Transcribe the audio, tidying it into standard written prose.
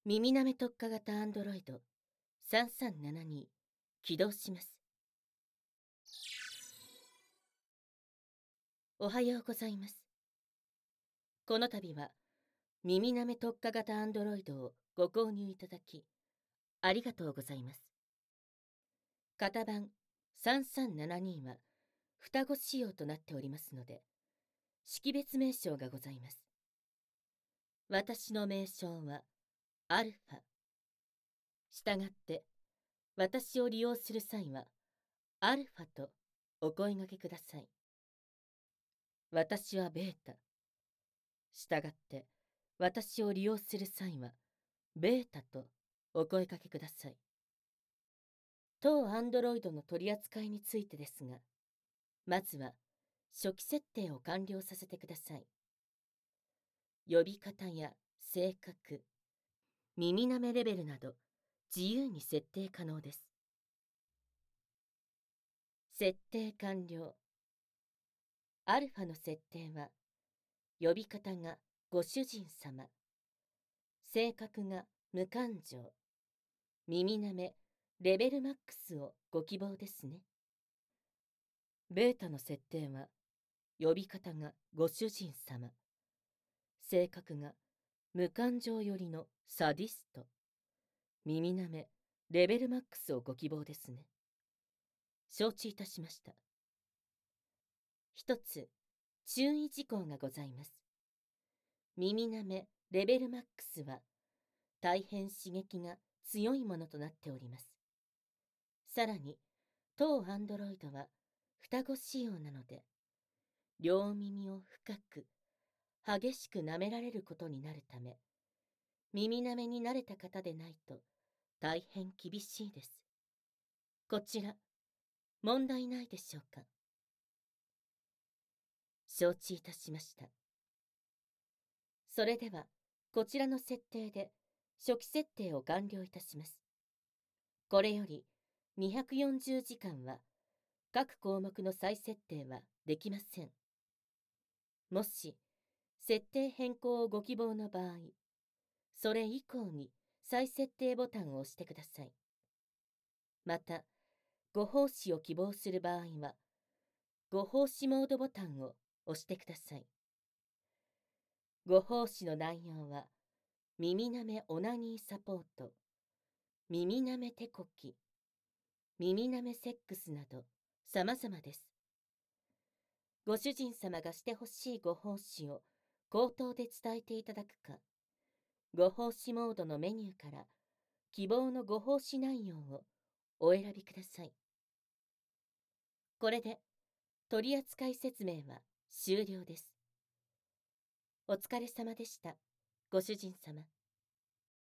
耳なめ特化型 Android 3372起動します。おはようございます。この度は耳なめ特化型 Android をご購入いただきありがとうございます。型番3372は双子仕様となっておりますので、識別名称がございます。私の名称はアルファ。したがって、私を利用する際は、アルファとお声掛けください。私はベータ。したがって、私を利用する際は、ベータとお声掛けください。当アンドロイドの取り扱いについてですが、まずは初期設定を完了させてください。呼び方や性格、耳なめレベルなど自由に設定可能です。設定完了。アルファの設定は、呼び方がご主人様、性格が無感情、耳なめレベルマックスをご希望ですね。ベータの設定は、呼び方がご主人様、性格が無感情寄りのサディスト、耳なめレベルマックスをご希望ですね。承知いたしました。一つ、注意事項がございます。耳なめレベルマックスは、大変刺激が強いものとなっております。さらに、当アンドロイドは双子仕様なので、両耳を深く、激しく舐められることになるため、耳舐めに慣れた方でないと大変厳しいです。こちら、問題ないでしょうか。承知いたしました。それでは、こちらの設定で初期設定を完了いたします。これより240時間は各項目の再設定はできません。もし、設定変更をご希望の場合、それ以降に再設定ボタンを押してください。また、ご奉仕を希望する場合は、ご奉仕モードボタンを押してください。ご奉仕の内容は、耳なめオナニーサポート、耳なめ手こき、耳なめセックスなど様々です。ご主人様がしてほしいご奉仕を口頭で伝えていただくか、ご奉仕モードのメニューから希望のご奉仕内容をお選びください。これで取扱説明は終了です。お疲れ様でした、ご主人様。